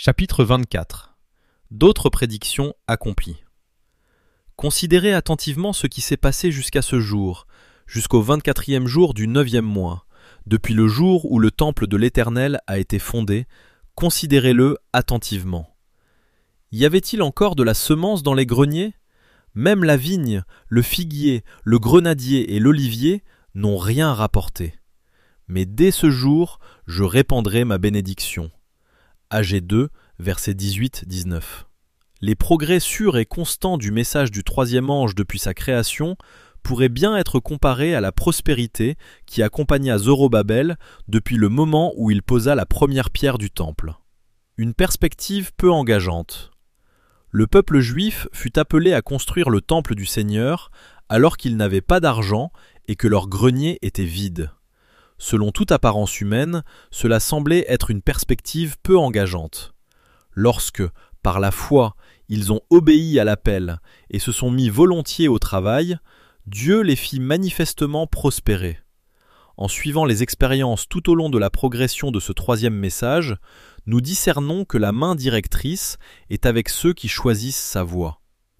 Chapitre 24. D'autres prédictions accomplies. Considérez attentivement ce qui s'est passé jusqu'à ce jour, jusqu'au 24e jour du 9e mois, depuis le jour où le temple de l'Éternel a été fondé, considérez-le attentivement. Y avait-il encore de la semence dans les greniers ? Même la vigne, le figuier, le grenadier et l'olivier n'ont rien rapporté. Mais dès ce jour, je répandrai ma bénédiction. Agé 2, versets 18-19. Les progrès sûrs et constants du message du troisième ange depuis sa création pourraient bien être comparés à la prospérité qui accompagna Zorobabel depuis le moment où il posa la première pierre du temple. Une perspective peu engageante. Le peuple juif fut appelé à construire le temple du Seigneur alors qu'ils n'avaient pas d'argent et que leur grenier était vide. Selon toute apparence humaine, cela semblait être une perspective peu engageante. Lorsque, par la foi, ils ont obéi à l'appel et se sont mis volontiers au travail, Dieu les fit manifestement prospérer. En suivant les expériences tout au long de la progression de ce troisième message, nous discernons que la main directrice est avec ceux qui choisissent sa voie.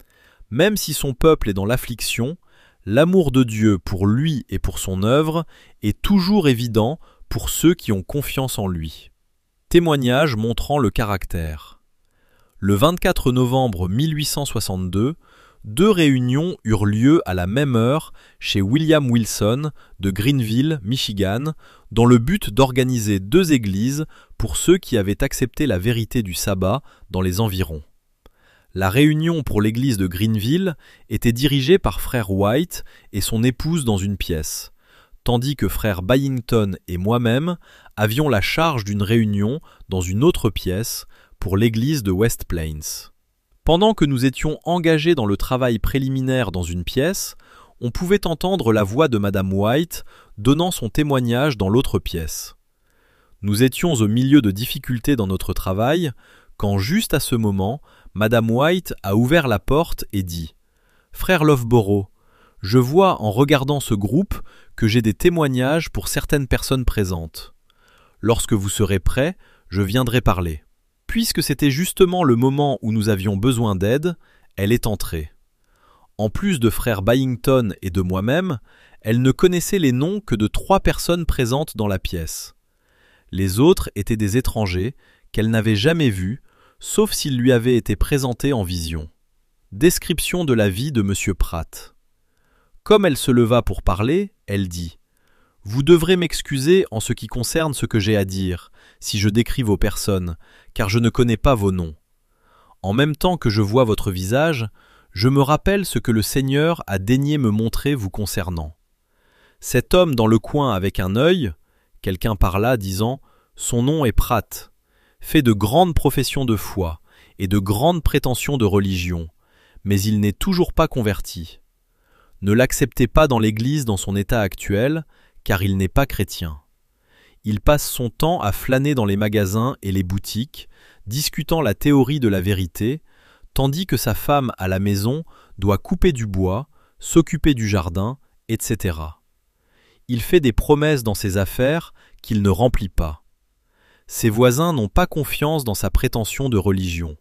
Même si son peuple est dans l'affliction, l'amour de Dieu pour lui et pour son œuvre est toujours évident pour ceux qui ont confiance en lui. Témoignage montrant le caractère. Le 24 novembre 1862, 2 réunions eurent lieu à la même heure chez William Wilson de Greenville, Michigan, dans le but d'organiser 2 églises pour ceux qui avaient accepté la vérité du sabbat dans les environs. La réunion pour l'église de Greenville était dirigée par frère White et son épouse dans une pièce, tandis que frère Byington et moi-même avions la charge d'une réunion dans une autre pièce pour l'église de West Plains. Pendant que nous étions engagés dans le travail préliminaire dans une pièce, on pouvait entendre la voix de madame White donnant son témoignage dans l'autre pièce. Nous étions au milieu de difficultés dans notre travail, quand juste à ce moment, madame White a ouvert la porte et dit « Frère Loughborough, je vois en regardant ce groupe que j'ai des témoignages pour certaines personnes présentes. Lorsque vous serez prêts, je viendrai parler. » Puisque c'était justement le moment où nous avions besoin d'aide, elle est entrée. En plus de frère Byington et de moi-même, elle ne connaissait les noms que de 3 personnes présentes dans la pièce. Les autres étaient des étrangers qu'elle n'avait jamais vus, sauf s'ils lui avaient été présentés en vision. Description de la vie de M. Pratt. Comme elle se leva pour parler, elle dit « Vous devrez m'excuser en ce qui concerne ce que j'ai à dire, si je décris vos personnes, car je ne connais pas vos noms. En même temps que je vois votre visage, je me rappelle ce que le Seigneur a daigné me montrer vous concernant. Cet homme dans le coin avec un œil, quelqu'un parla disant « Son nom est Pratt », fait de grandes professions de foi et de grandes prétentions de religion, mais il n'est toujours pas converti. Ne l'acceptez pas dans l'Église dans son état actuel, car il n'est pas chrétien. Il passe son temps à flâner dans les magasins et les boutiques, discutant la théorie de la vérité, tandis que sa femme à la maison doit couper du bois, s'occuper du jardin, etc. Il fait des promesses dans ses affaires qu'il ne remplit pas. Ses voisins n'ont pas confiance dans sa prétention de religion.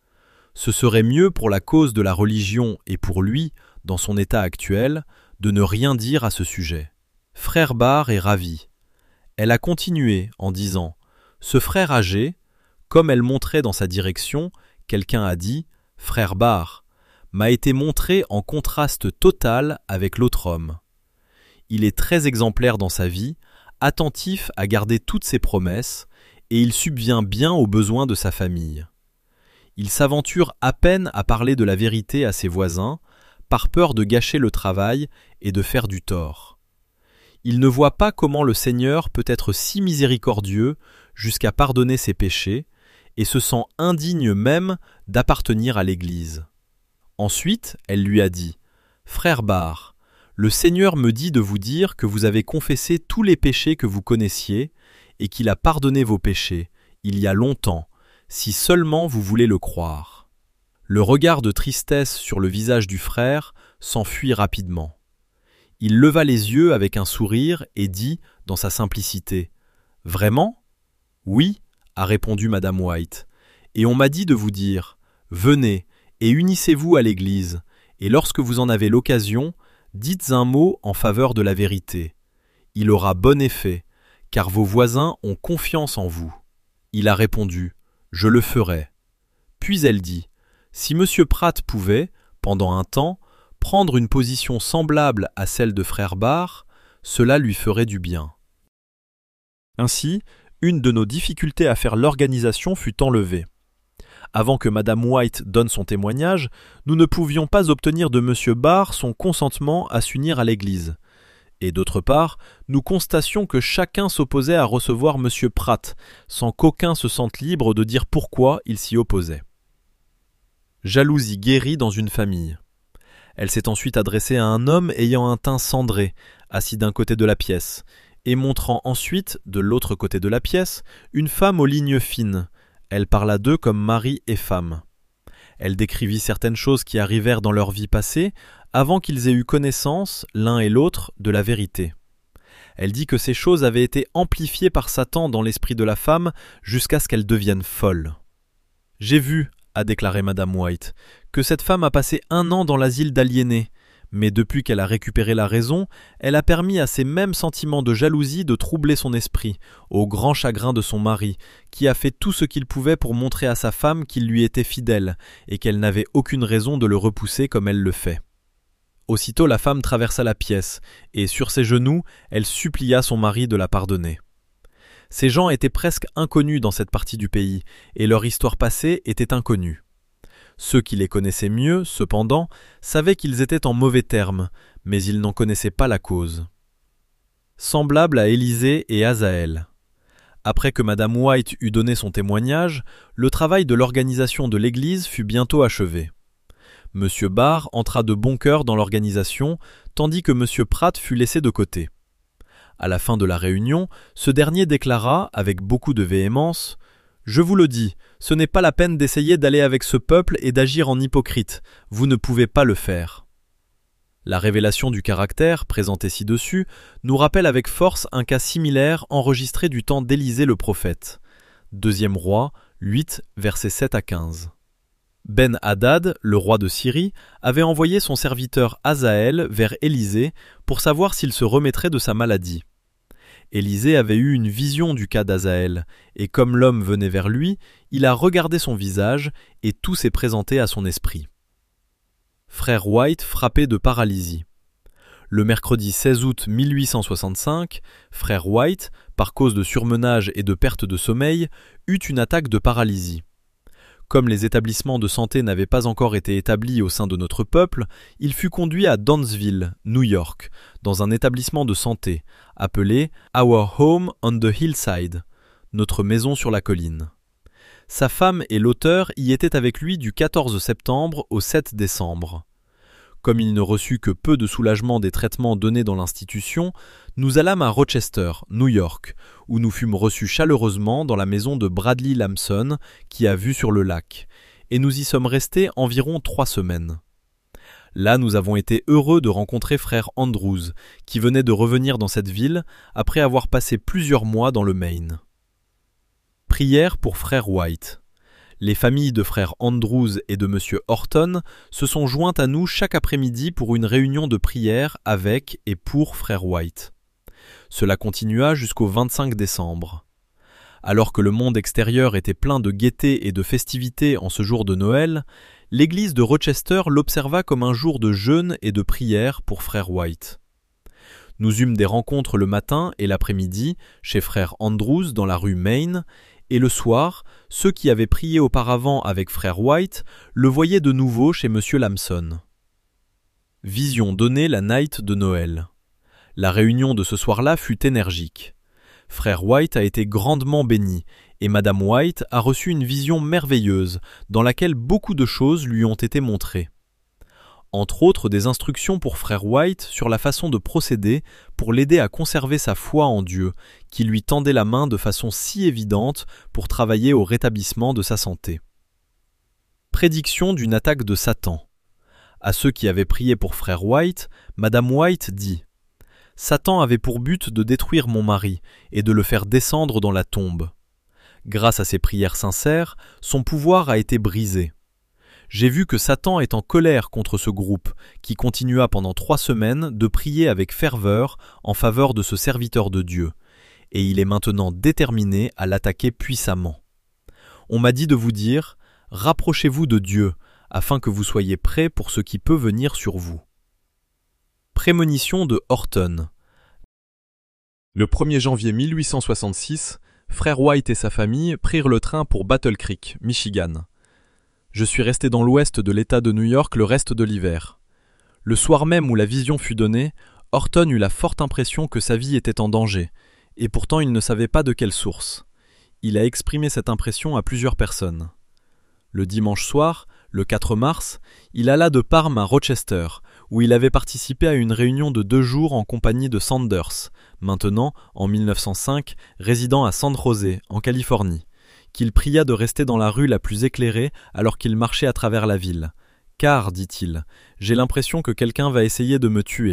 Ce serait mieux pour la cause de la religion et pour lui, dans son état actuel, de ne rien dire à ce sujet. Frère Barr est ravi. Elle a continué en disant « Ce frère âgé, comme elle montrait dans sa direction, quelqu'un a dit « Frère Barr », m'a été montré en contraste total avec l'autre homme. Il est très exemplaire dans sa vie, attentif à garder toutes ses promesses, et il subvient bien aux besoins de sa famille. Il s'aventure à peine à parler de la vérité à ses voisins, par peur de gâcher le travail et de faire du tort. Il ne voit pas comment le Seigneur peut être si miséricordieux jusqu'à pardonner ses péchés, et se sent indigne même d'appartenir à l'Église. Ensuite, elle lui a dit « Frère Barr, le Seigneur me dit de vous dire que vous avez confessé tous les péchés que vous connaissiez, et qu'il a pardonné vos péchés, il y a longtemps, si seulement vous voulez le croire. » Le regard de tristesse sur le visage du frère s'enfuit rapidement. Il leva les yeux avec un sourire et dit, dans sa simplicité, « Vraiment ? » « Oui, a répondu madame White, et on m'a dit de vous dire, venez et unissez-vous à l'Église, et lorsque vous en avez l'occasion, dites un mot en faveur de la vérité. Il aura bon effet, car vos voisins ont confiance en vous. Il a répondu, je le ferai. Puis elle dit, si M. Pratt pouvait, pendant un temps, prendre une position semblable à celle de frère Barr, cela lui ferait du bien. Ainsi, une de nos difficultés à faire l'organisation fut enlevée. Avant que Madame White donne son témoignage, nous ne pouvions pas obtenir de M. Barr son consentement à s'unir à l'Église. Et d'autre part, nous constations que chacun s'opposait à recevoir M. Pratt, sans qu'aucun se sente libre de dire pourquoi il s'y opposait. Jalousie guérie dans une famille. Elle s'est ensuite adressée à un homme ayant un teint cendré, assis d'un côté de la pièce, et montrant ensuite, de l'autre côté de la pièce, une femme aux lignes fines. Elle parla d'eux comme mari et femme. Elle décrivit certaines choses qui arrivèrent dans leur vie passée, avant qu'ils aient eu connaissance, l'un et l'autre, de la vérité. Elle dit que ces choses avaient été amplifiées par Satan dans l'esprit de la femme jusqu'à ce qu'elle devienne folle. « J'ai vu, a déclaré Madame White, que cette femme a passé 1 an dans l'asile d'aliénés, mais depuis qu'elle a récupéré la raison, elle a permis à ces mêmes sentiments de jalousie de troubler son esprit, au grand chagrin de son mari, qui a fait tout ce qu'il pouvait pour montrer à sa femme qu'il lui était fidèle, et qu'elle n'avait aucune raison de le repousser comme elle le fait. » Aussitôt la femme traversa la pièce, et sur ses genoux, elle supplia son mari de la pardonner. Ces gens étaient presque inconnus dans cette partie du pays, et leur histoire passée était inconnue. Ceux qui les connaissaient mieux, cependant, savaient qu'ils étaient en mauvais termes, mais ils n'en connaissaient pas la cause. Semblable à Élisée et Hazaël. Après que Madame White eut donné son témoignage, le travail de l'organisation de l'Église fut bientôt achevé. M. Barr entra de bon cœur dans l'organisation, tandis que M. Pratt fut laissé de côté. À la fin de la réunion, ce dernier déclara, avec beaucoup de véhémence, « Je vous le dis, ce n'est pas la peine d'essayer d'aller avec ce peuple et d'agir en hypocrite, vous ne pouvez pas le faire. » La révélation du caractère, présentée ci-dessus, nous rappelle avec force un cas similaire enregistré du temps d'Élisée le prophète. 2 Rois, 8, versets 7 à 15. Ben-Hadad, le roi de Syrie, avait envoyé son serviteur Hazaël vers Élisée pour savoir s'il se remettrait de sa maladie. Élisée avait eu une vision du cas d'Hazaël, et comme l'homme venait vers lui, il a regardé son visage, et tout s'est présenté à son esprit. Frère White frappé de paralysie. Le mercredi 16 août 1865, frère White, par cause de surmenage et de perte de sommeil, eut une attaque de paralysie. Comme les établissements de santé n'avaient pas encore été établis au sein de notre peuple, il fut conduit à Downsville, New York, dans un établissement de santé, appelé « Our Home on the Hillside », notre maison sur la colline. Sa femme et l'auteur y étaient avec lui du 14 septembre au 7 décembre. Comme il ne reçut que peu de soulagement des traitements donnés dans l'institution, nous allâmes à Rochester, New York, où nous fûmes reçus chaleureusement dans la maison de Bradley Lamson, qui a vue sur le lac, et nous y sommes restés environ 3 semaines. Là, nous avons été heureux de rencontrer frère Andrews, qui venait de revenir dans cette ville après avoir passé plusieurs mois dans le Maine. Prière pour frère White. Les familles de frère Andrews et de monsieur Horton se sont jointes à nous chaque après-midi pour une réunion de prière avec et pour frère White. Cela continua jusqu'au 25 décembre. Alors que le monde extérieur était plein de gaieté et de festivités en ce jour de Noël, l'église de Rochester l'observa comme un jour de jeûne et de prière pour frère White. Nous eûmes des rencontres le matin et l'après-midi chez frère Andrews dans la rue Main, et le soir, ceux qui avaient prié auparavant avec frère White le voyaient de nouveau chez monsieur Lamson. Vision donnée la night de Noël. La réunion de ce soir-là fut énergique. Frère White a été grandement béni, et madame White a reçu une vision merveilleuse, dans laquelle beaucoup de choses lui ont été montrées. Entre autres des instructions pour frère White sur la façon de procéder pour l'aider à conserver sa foi en Dieu, qui lui tendait la main de façon si évidente pour travailler au rétablissement de sa santé. Prédiction d'une attaque de Satan. À ceux qui avaient prié pour frère White, madame White dit « Satan avait pour but de détruire mon mari et de le faire descendre dans la tombe. grâce à ses prières sincères, son pouvoir a été brisé. J'ai vu que Satan est en colère contre ce groupe, qui continua pendant 3 semaines de prier avec ferveur en faveur de ce serviteur de Dieu, et il est maintenant déterminé à l'attaquer puissamment. On m'a dit de vous dire « Rapprochez-vous de Dieu, afin que vous soyez prêts pour ce qui peut venir sur vous. » Prémonition de Horton. Le 1er janvier 1866, Frère White et sa famille prirent le train pour Battle Creek, Michigan. Je suis resté dans l'ouest de l'État de New York le reste de l'hiver. Le soir même où la vision fut donnée, Horton eut la forte impression que sa vie était en danger, et pourtant il ne savait pas de quelle source. Il a exprimé cette impression à plusieurs personnes. Le dimanche soir, le 4 mars, il alla de Parme à Rochester, où il avait participé à une réunion de 2 jours en compagnie de Sanders, maintenant, en 1905, résident à San José, en Californie, qu'il pria de rester dans la rue la plus éclairée alors qu'il marchait à travers la ville. « Car, dit-il, j'ai l'impression que quelqu'un va essayer de me tuer. »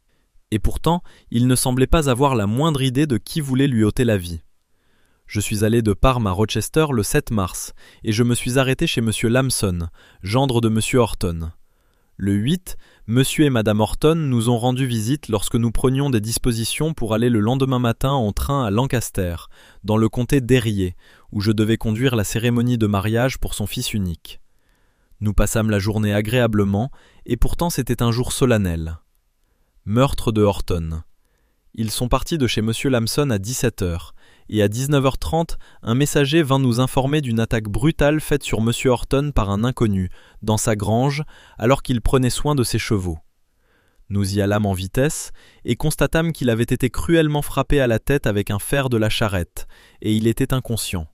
Et pourtant, il ne semblait pas avoir la moindre idée de qui voulait lui ôter la vie. Je suis allé de Parme à Rochester le 7 mars, et je me suis arrêté chez M. Lamson, gendre de M. Horton. Le 8, M. et Mme Horton nous ont rendu visite lorsque nous prenions des dispositions pour aller le lendemain matin en train à Lancaster, dans le comté d'Erie, où je devais conduire la cérémonie de mariage pour son fils unique. Nous passâmes la journée agréablement, et pourtant c'était un jour solennel. Meurtre de Horton. Ils sont partis de chez M. Lamson à 17h, et à 19h30, un messager vint nous informer d'une attaque brutale faite sur M. Horton par un inconnu, dans sa grange, alors qu'il prenait soin de ses chevaux. Nous y allâmes en vitesse, et constatâmes qu'il avait été cruellement frappé à la tête avec un fer de la charrette, et il était inconscient.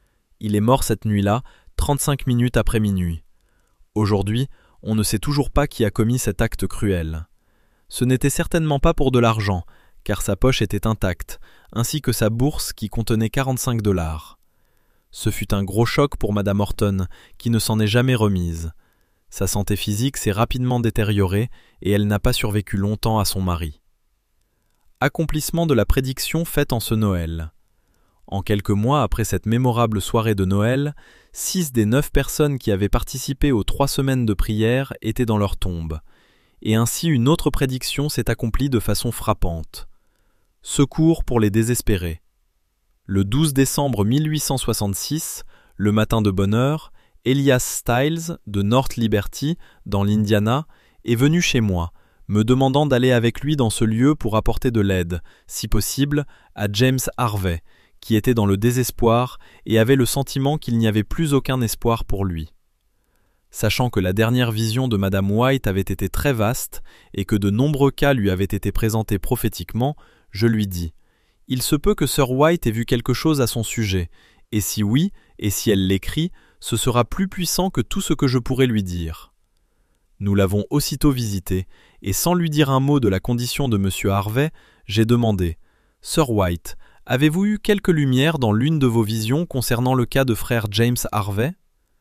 Il est mort cette nuit-là, 35 minutes après minuit. Aujourd'hui, on ne sait toujours pas qui a commis cet acte cruel. Ce n'était certainement pas pour de l'argent, car sa poche était intacte, ainsi que sa bourse qui contenait 45 $. Ce fut un gros choc pour Mme Horton, qui ne s'en est jamais remise. Sa santé physique s'est rapidement détériorée et elle n'a pas survécu longtemps à son mari. Accomplissement de la prédiction faite en ce Noël. En quelques mois après cette mémorable soirée de Noël, 6 des 9 personnes qui avaient participé aux 3 semaines de prière étaient dans leur tombe. Et ainsi une autre prédiction s'est accomplie de façon frappante. Secours pour les désespérés. Le 12 décembre 1866, le matin de bonne heure, Elias Stiles, de North Liberty, dans l'Indiana, est venu chez moi, me demandant d'aller avec lui dans ce lieu pour apporter de l'aide, si possible, à James Harvey, qui était dans le désespoir et avait le sentiment qu'il n'y avait plus aucun espoir pour lui. Sachant que la dernière vision de Madame White avait été très vaste et que de nombreux cas lui avaient été présentés prophétiquement, je lui dis « Il se peut que Sir White ait vu quelque chose à son sujet, et si oui, et si elle l'écrit, ce sera plus puissant que tout ce que je pourrais lui dire. » Nous l'avons aussitôt visité, et sans lui dire un mot de la condition de M. Harvey, j'ai demandé « Sir White, avez-vous eu quelque lumière dans l'une de vos visions concernant le cas de frère James Harvey ?»«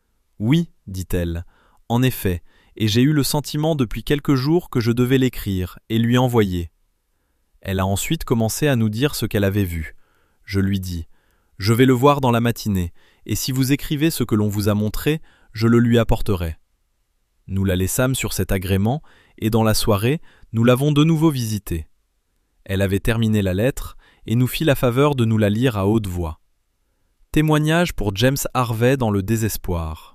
Oui, dit-elle, en effet, et j'ai eu le sentiment depuis quelques jours que je devais l'écrire et lui envoyer. » Elle a ensuite commencé à nous dire ce qu'elle avait vu. Je lui dis « Je vais le voir dans la matinée, et si vous écrivez ce que l'on vous a montré, je le lui apporterai. » Nous la laissâmes sur cet agrément, et dans la soirée, nous l'avons de nouveau visitée. Elle avait terminé la lettre, et nous fit la faveur de nous la lire à haute voix. Témoignage pour James Harvey dans le désespoir.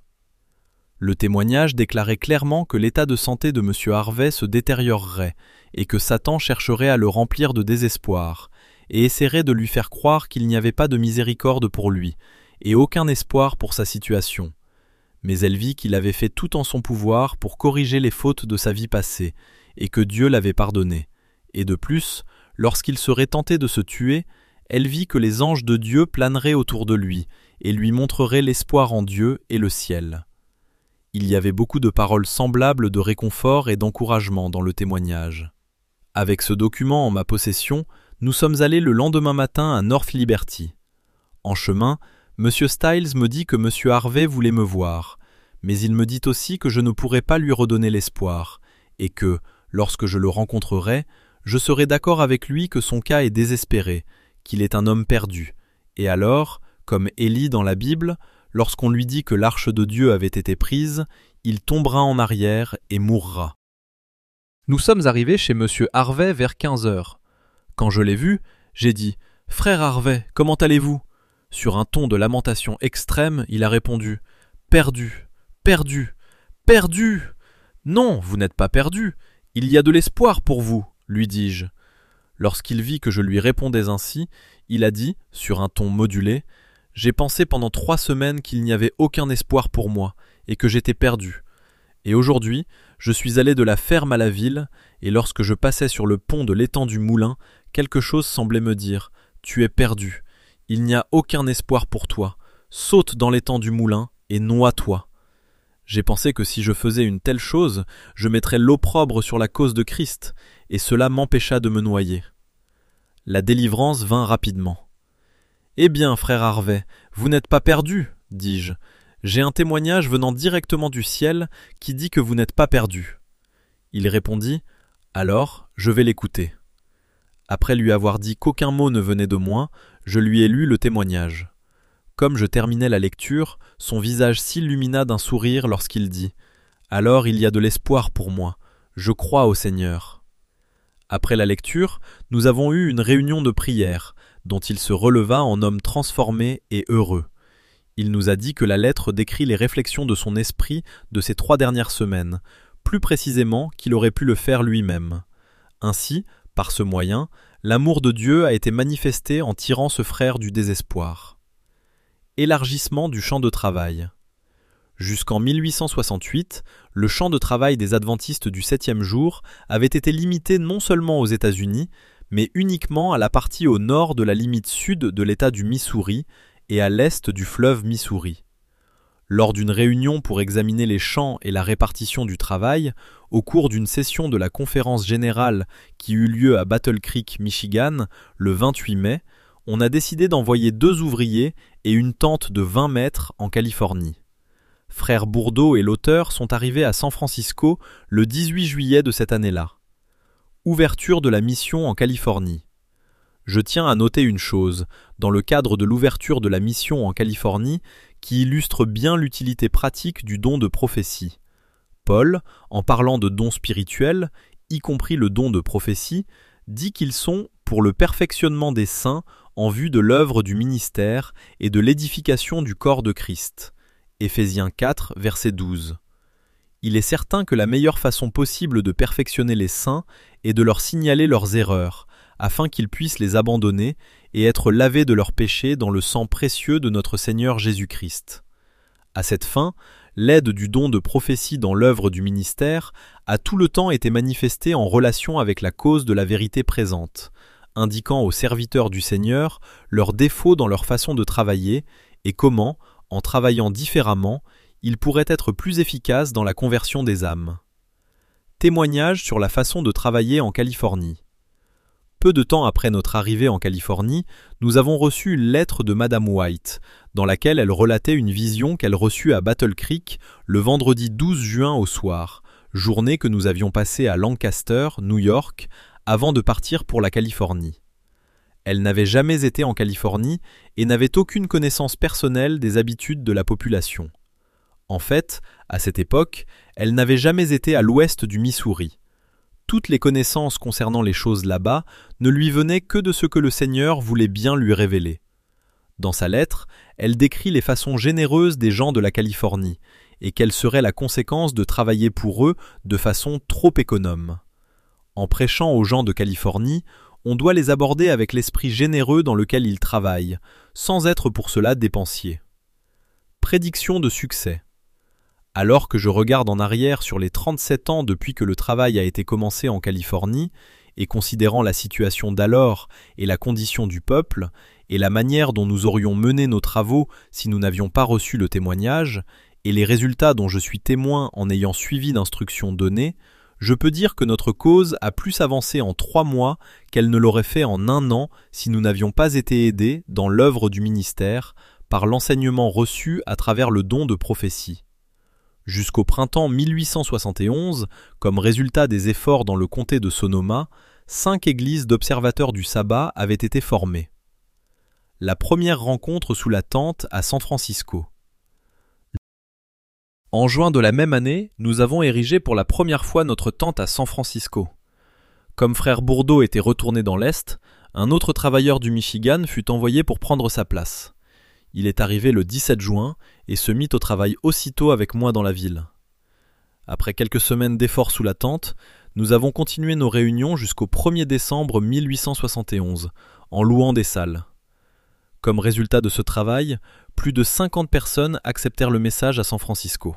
Le témoignage déclarait clairement que l'état de santé de M. Harvey se détériorerait et que Satan chercherait à le remplir de désespoir et essaierait de lui faire croire qu'il n'y avait pas de miséricorde pour lui et aucun espoir pour sa situation. Mais elle vit qu'il avait fait tout en son pouvoir pour corriger les fautes de sa vie passée et que Dieu l'avait pardonné. Et de plus, lorsqu'il serait tenté de se tuer, elle vit que les anges de Dieu planeraient autour de lui et lui montreraient l'espoir en Dieu et le ciel. Il y avait beaucoup de paroles semblables de réconfort et d'encouragement dans le témoignage. Avec ce document en ma possession, nous sommes allés le lendemain matin à North Liberty. En chemin, M. Stiles me dit que M. Harvey voulait me voir, mais il me dit aussi que je ne pourrais pas lui redonner l'espoir, et que, lorsque je le rencontrerai, je serai d'accord avec lui que son cas est désespéré, qu'il est un homme perdu, et alors, Comme Élie dans la Bible, lorsqu'on lui dit que l'arche de Dieu avait été prise, il tombera en arrière et mourra. Nous sommes arrivés chez M. Harvey vers 15 heures. Quand je l'ai vu, j'ai dit « Frère Harvey, comment allez-vous » Sur un ton de lamentation extrême, il a répondu « Perdu, perdu, perdu !»« Non, vous n'êtes pas perdu, il y a de l'espoir pour vous, lui dis-je. » Lorsqu'il vit que je lui répondais ainsi, il a dit, sur un ton modulé, « J'ai pensé pendant 3 semaines qu'il n'y avait aucun espoir pour moi, et que j'étais perdu. Et aujourd'hui, je suis allé de la ferme à la ville, et lorsque je passais sur le pont de l'étang du moulin, quelque chose semblait me dire « Tu es perdu. Il n'y a aucun espoir pour toi. Saute dans l'étang du moulin et noie-toi. » J'ai pensé que si je faisais une telle chose, je mettrais l'opprobre sur la cause de Christ, et cela m'empêcha de me noyer. La délivrance vint rapidement. « Eh bien, frère Harvey, vous n'êtes pas perdu, dis-je. J'ai un témoignage venant directement du ciel qui dit que vous n'êtes pas perdu. » Il répondit « Alors, je vais l'écouter. » Après lui avoir dit qu'aucun mot ne venait de moi, je lui ai lu le témoignage. Comme je terminais la lecture, son visage s'illumina d'un sourire lorsqu'il dit « Alors il y a de l'espoir pour moi, je crois au Seigneur. » Après la lecture, nous avons eu une réunion de prière, dont il se releva en homme transformé et heureux. Il nous a dit que la lettre décrit les réflexions de son esprit de ces 3 dernières semaines, plus précisément qu'il aurait pu le faire lui-même. Ainsi, par ce moyen, l'amour de Dieu a été manifesté en tirant ce frère du désespoir. Élargissement du champ de travail. Jusqu'en 1868, le champ de travail des adventistes du 7e jour avait été limité non seulement aux États-Unis, mais uniquement à la partie au nord de la limite sud de l'État du Missouri et à l'est du fleuve Missouri. Lors d'une réunion pour examiner les champs et la répartition du travail, au cours d'une session de la conférence générale qui eut lieu à Battle Creek, Michigan, le 28 mai, on a décidé d'envoyer 2 ouvriers et une tente de 20 mètres en Californie. Frère Bourdeau et l'auteur sont arrivés à San Francisco le 18 juillet de cette année-là. Ouverture de la mission en Californie. Je tiens à noter une chose, dans le cadre de l'ouverture de la mission en Californie, qui illustre bien l'utilité pratique du don de prophétie. Paul, en parlant de dons spirituels, y compris le don de prophétie, dit qu'ils sont pour le perfectionnement des saints en vue de l'œuvre du ministère et de l'édification du corps de Christ. Éphésiens 4, verset 12. Il est certain que la meilleure façon possible de perfectionner les saints est de leur signaler leurs erreurs, afin qu'ils puissent les abandonner et être lavés de leurs péchés dans le sang précieux de notre Seigneur Jésus-Christ. À cette fin, l'aide du don de prophétie dans l'œuvre du ministère a tout le temps été manifestée en relation avec la cause de la vérité présente, indiquant aux serviteurs du Seigneur leurs défauts dans leur façon de travailler et comment, en travaillant différemment, ils pourraient être plus efficaces dans la conversion des âmes. Témoignage sur la façon de travailler en Californie. Peu de temps après notre arrivée en Californie, nous avons reçu une lettre de Madame White, dans laquelle elle relatait une vision qu'elle reçut à Battle Creek le vendredi 12 juin au soir, journée que nous avions passée à Lancaster, New York, avant de partir pour la Californie. Elle n'avait jamais été en Californie et n'avait aucune connaissance personnelle des habitudes de la population. En fait, à cette époque, elle n'avait jamais été à l'ouest du Missouri. Toutes les connaissances concernant les choses là-bas ne lui venaient que de ce que le Seigneur voulait bien lui révéler. Dans sa lettre, elle décrit les façons généreuses des gens de la Californie et quelle serait la conséquence de travailler pour eux de façon trop économe. En prêchant aux gens de Californie, on doit les aborder avec l'esprit généreux dans lequel ils travaillent, sans être pour cela dépensiers. Prédiction de succès. Alors que je regarde en arrière sur les 37 ans depuis que le travail a été commencé en Californie, et considérant la situation d'alors et la condition du peuple, et la manière dont nous aurions mené nos travaux si nous n'avions pas reçu le témoignage, et les résultats dont je suis témoin en ayant suivi l'instruction donnée, je peux dire que notre cause a plus avancé en 3 mois qu'elle ne l'aurait fait en 1 an si nous n'avions pas été aidés dans l'œuvre du ministère par l'enseignement reçu à travers le don de prophétie. Jusqu'au printemps 1871, comme résultat des efforts dans le comté de Sonoma, 5 églises d'observateurs du sabbat avaient été formées. La première rencontre sous la tente à San Francisco. En juin de la même année, nous avons érigé pour la première fois notre tente à San Francisco. Comme frère Bourdeau était retourné dans l'Est, un autre travailleur du Michigan fut envoyé pour prendre sa place. Il est arrivé le 17 juin et se mit au travail aussitôt avec moi dans la ville. Après quelques semaines d'efforts sous la tente, nous avons continué nos réunions jusqu'au 1er décembre 1871, en louant des salles. Comme résultat de ce travail, plus de 50 personnes acceptèrent le message à San Francisco.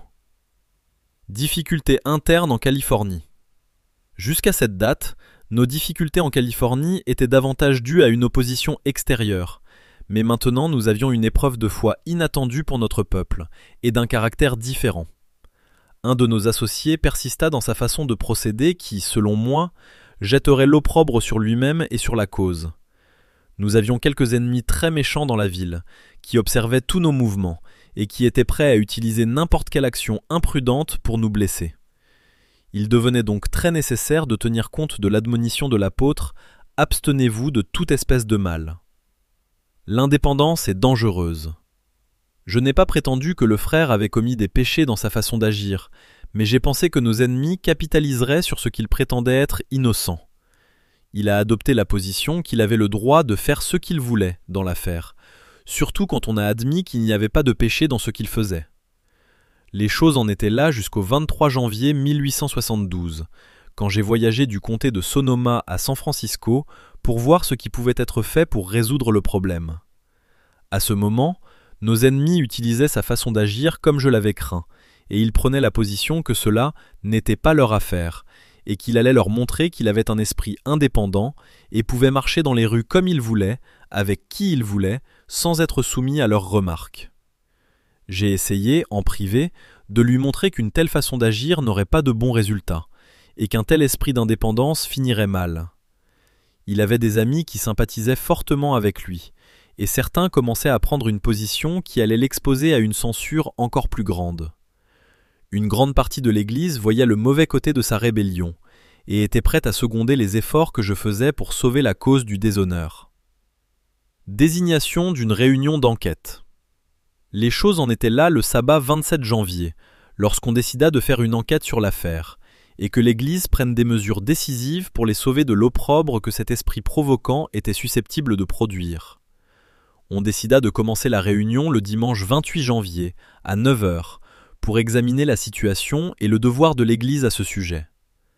Difficultés internes en Californie. Jusqu'à cette date, nos difficultés en Californie étaient davantage dues à une opposition extérieure, mais maintenant nous avions une épreuve de foi inattendue pour notre peuple, et d'un caractère différent. Un de nos associés persista dans sa façon de procéder qui, selon moi, jetterait l'opprobre sur lui-même et sur la cause. Nous avions quelques ennemis très méchants dans la ville, qui observaient tous nos mouvements et qui étaient prêts à utiliser n'importe quelle action imprudente pour nous blesser. Il devenait donc très nécessaire de tenir compte de l'admonition de l'apôtre « Abstenez-vous de toute espèce de mal ». L'indépendance est dangereuse. Je n'ai pas prétendu que le frère avait commis des péchés dans sa façon d'agir, mais j'ai pensé que nos ennemis capitaliseraient sur ce qu'il prétendait être innocent. Il a adopté la position qu'il avait le droit de faire ce qu'il voulait dans l'affaire, surtout quand on a admis qu'il n'y avait pas de péché dans ce qu'il faisait. Les choses en étaient là jusqu'au 23 janvier 1872, quand j'ai voyagé du comté de Sonoma à San Francisco pour voir ce qui pouvait être fait pour résoudre le problème. À ce moment, nos ennemis utilisaient sa façon d'agir comme je l'avais craint, et ils prenaient la position que cela n'était pas leur affaire, et qu'il allait leur montrer qu'il avait un esprit indépendant et pouvait marcher dans les rues comme il voulait, avec qui il voulait, sans être soumis à leurs remarques. J'ai essayé, en privé, de lui montrer qu'une telle façon d'agir n'aurait pas de bons résultats, et qu'un tel esprit d'indépendance finirait mal. Il avait des amis qui sympathisaient fortement avec lui, et certains commençaient à prendre une position qui allait l'exposer à une censure encore plus grande. Une grande partie de l'Église voyait le mauvais côté de sa rébellion, et était prête à seconder les efforts que je faisais pour sauver la cause du déshonneur. Désignation d'une réunion d'enquête. Les choses en étaient là le sabbat 27 janvier, lorsqu'on décida de faire une enquête sur l'affaire, et que l'Église prenne des mesures décisives pour les sauver de l'opprobre que cet esprit provoquant était susceptible de produire. On décida de commencer la réunion le dimanche 28 janvier, à 9 heures, pour examiner la situation et le devoir de l'Église à ce sujet.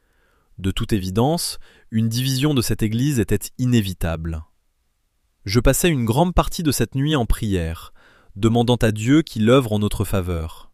De toute évidence, une division de cette Église était inévitable. Je passai une grande partie de cette nuit en prière, demandant à Dieu qu'il œuvre en notre faveur.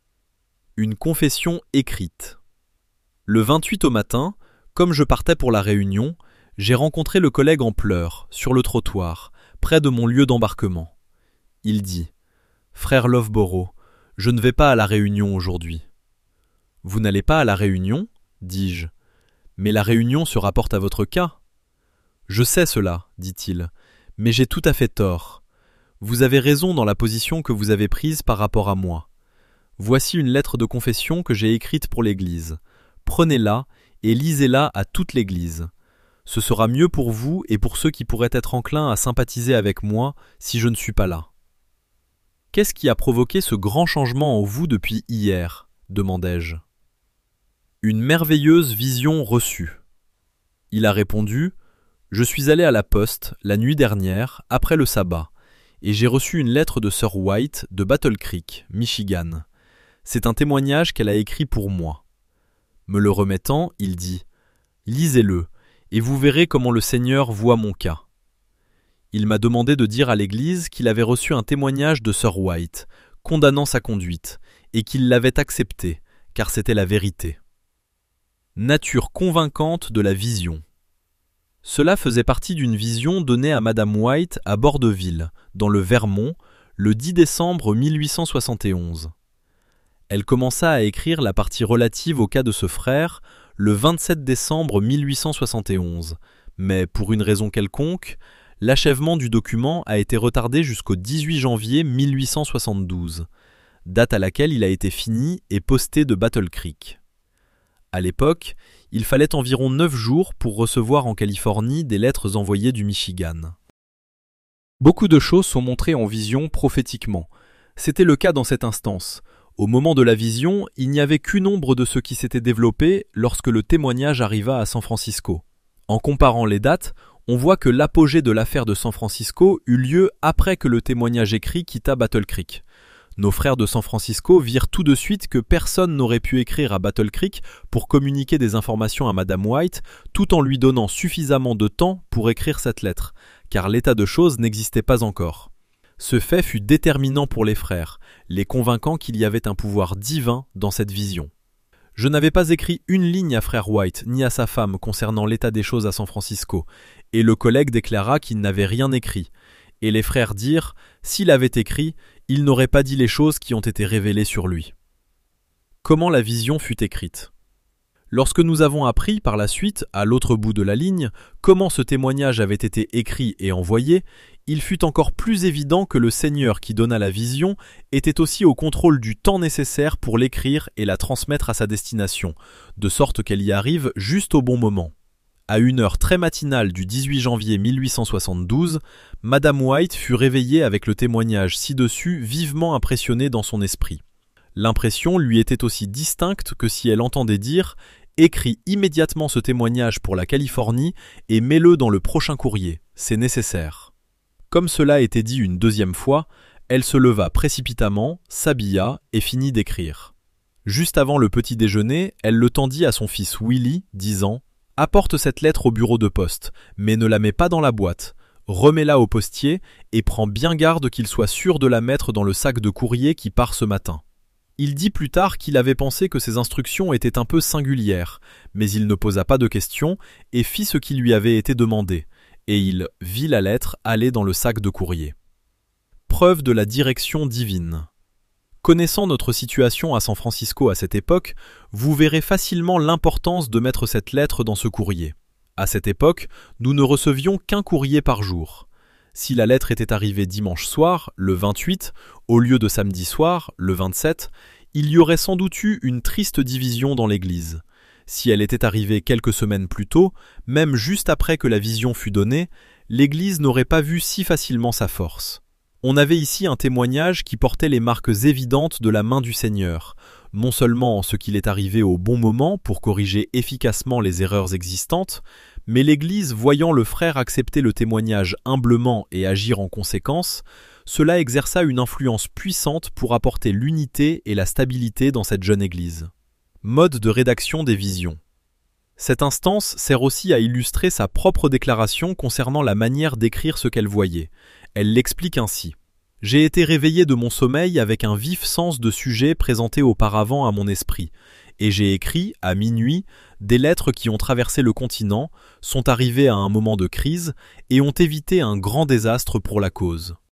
Une confession écrite. Le 28 au matin, comme je partais pour la réunion, j'ai rencontré le collègue en pleurs, sur le trottoir, près de mon lieu d'embarquement. Il dit « Frère Loveborough, je ne vais pas à la réunion aujourd'hui. »« Vous n'allez pas à la réunion ?» dis-je. « Mais la réunion se rapporte à votre cas. »« Je sais cela, dit-il, mais j'ai tout à fait tort. Vous avez raison dans la position que vous avez prise par rapport à moi. Voici une lettre de confession que j'ai écrite pour l'Église. Prenez-la et lisez-la à toute l'Église. Ce sera mieux pour vous et pour ceux qui pourraient être enclins à sympathiser avec moi si je ne suis pas là. » « Qu'est-ce qui a provoqué ce grand changement en vous depuis hier ?» demandai-je. « Une merveilleuse vision reçue. » Il a répondu « Je suis allé à la poste la nuit dernière, après le sabbat, et j'ai reçu une lettre de Sœur White de Battle Creek, Michigan. C'est un témoignage qu'elle a écrit pour moi. Me le remettant, il dit « Lisez-le, et vous verrez comment le Seigneur voit mon cas. » Il m'a demandé de dire à l'Église qu'il avait reçu un témoignage de Sœur White, condamnant sa conduite, et qu'il l'avait accepté, car c'était la vérité. Nature convaincante de la vision. Cela faisait partie d'une vision donnée à Madame White à Bordeville, dans le Vermont, le 10 décembre 1871. Elle commença à écrire la partie relative au cas de ce frère le 27 décembre 1871, mais pour une raison quelconque, l'achèvement du document a été retardé jusqu'au 18 janvier 1872, date à laquelle il a été fini et posté de Battle Creek. À l'époque, il fallait environ 9 jours pour recevoir en Californie des lettres envoyées du Michigan. Beaucoup de choses sont montrées en vision prophétiquement. C'était le cas dans cette instance. Au moment de la vision, il n'y avait qu'une ombre de ce qui s'était développé lorsque le témoignage arriva à San Francisco. En comparant les dates, on voit que l'apogée de l'affaire de San Francisco eut lieu après que le témoignage écrit quitta Battle Creek. Nos frères de San Francisco virent tout de suite que personne n'aurait pu écrire à Battle Creek pour communiquer des informations à Madame White, tout en lui donnant suffisamment de temps pour écrire cette lettre, car l'état de choses n'existait pas encore. Ce fait fut déterminant pour les frères, les convainquant qu'il y avait un pouvoir divin dans cette vision. Je n'avais pas écrit une ligne à frère White ni à sa femme concernant l'état des choses à San Francisco, et le collègue déclara qu'il n'avait rien écrit. Et les frères dirent, s'il avait écrit, il n'aurait pas dit les choses qui ont été révélées sur lui. Comment la vision fut écrite? Lorsque nous avons appris par la suite, à l'autre bout de la ligne, comment ce témoignage avait été écrit et envoyé, il fut encore plus évident que le Seigneur qui donna la vision était aussi au contrôle du temps nécessaire pour l'écrire et la transmettre à sa destination, de sorte qu'elle y arrive juste au bon moment. À une heure très matinale du 18 janvier 1872, Madame White fut réveillée avec le témoignage ci-dessus vivement impressionné dans son esprit. L'impression lui était aussi distincte que si elle entendait dire « Écris immédiatement ce témoignage pour la Californie et mets-le dans le prochain courrier, c'est nécessaire. » Comme cela était dit une deuxième fois, elle se leva précipitamment, s'habilla et finit d'écrire. Juste avant le petit déjeuner, elle le tendit à son fils Willie, disant « Apporte cette lettre au bureau de poste, mais ne la mets pas dans la boîte. Remets-la au postier et prends bien garde qu'il soit sûr de la mettre dans le sac de courrier qui part ce matin. » Il dit plus tard qu'il avait pensé que ces instructions étaient un peu singulières, mais il ne posa pas de questions et fit ce qui lui avait été demandé, et il vit la lettre aller dans le sac de courrier. Preuve de la direction divine. Connaissant notre situation à San Francisco à cette époque, vous verrez facilement l'importance de mettre cette lettre dans ce courrier. À cette époque, nous ne recevions qu'un courrier par jour. Si la lettre était arrivée dimanche soir, le 28, au lieu de samedi soir, le 27, il y aurait sans doute eu une triste division dans l'Église. Si elle était arrivée quelques semaines plus tôt, même juste après que la vision fut donnée, l'Église n'aurait pas vu si facilement sa force. On avait ici un témoignage qui portait les marques évidentes de la main du Seigneur, non seulement en ce qu'il est arrivé au bon moment pour corriger efficacement les erreurs existantes, mais l'Église, voyant le frère accepter le témoignage humblement et agir en conséquence, cela exerça une influence puissante pour apporter l'unité et la stabilité dans cette jeune Église. Mode de rédaction des visions. Cette instance sert aussi à illustrer sa propre déclaration concernant la manière d'écrire ce qu'elle voyait. Elle l'explique ainsi. « J'ai été réveillé de mon sommeil avec un vif sens de sujet présenté auparavant à mon esprit, et j'ai écrit, à minuit, des lettres qui ont traversé le continent, sont arrivées à un moment de crise et ont évité un grand désastre pour la cause.